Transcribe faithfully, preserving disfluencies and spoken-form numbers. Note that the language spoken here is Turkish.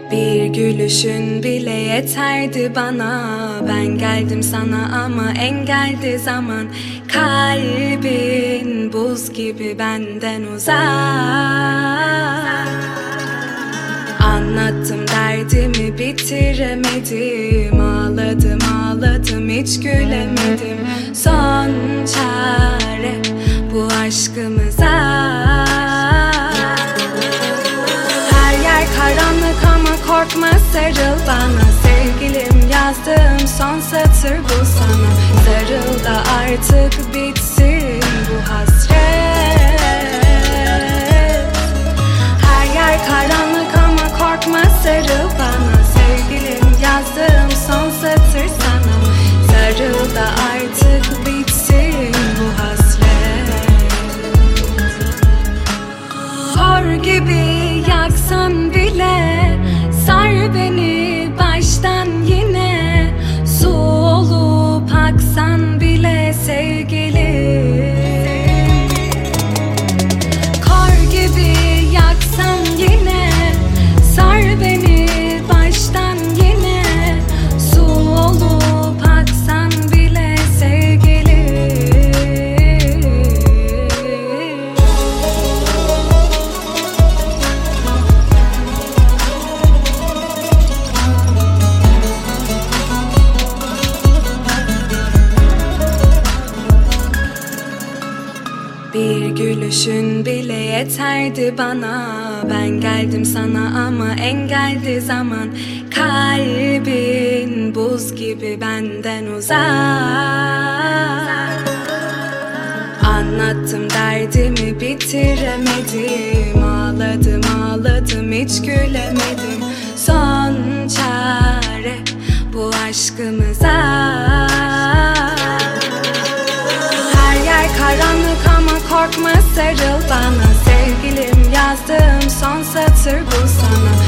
Bir gülüşün bile yeterdi bana. Ben geldim sana ama engeldi zaman. Kalbin buz gibi benden uzak. Anlattım derdimi bitiremedim. Ağladım ağladım hiç gülemedim. Son çare bu aşkımıza. Karanlık ama korkma sarıl bana. Sevgilim yazdığım son satır bu sana. Sarıl da artık bitsin bu hasret. Her yer karanlık ama korkma sarıl bana. Sevgilim yazdığım son satır sana. Sarıl da artık bitsin bu hasret. Hor gibi yaksan bile sar beni baştan yine. Su olup aksan bile sevgilim. Kor gibi yaksan yine sar beni baştan yine. Su olup aksan bile sevgilim. Bir gülüşün bile yeterdi bana. Ben geldim sana ama engeldi zaman. Kalbin buz gibi benden uzak. Anlattım derdimi bitiremedim. Ağladım ağladım hiç gülemedim. Son çare bu aşkımıza. Karanlık ama korkma sarıl bana. Sevgilim yazdığım son satır bu sana.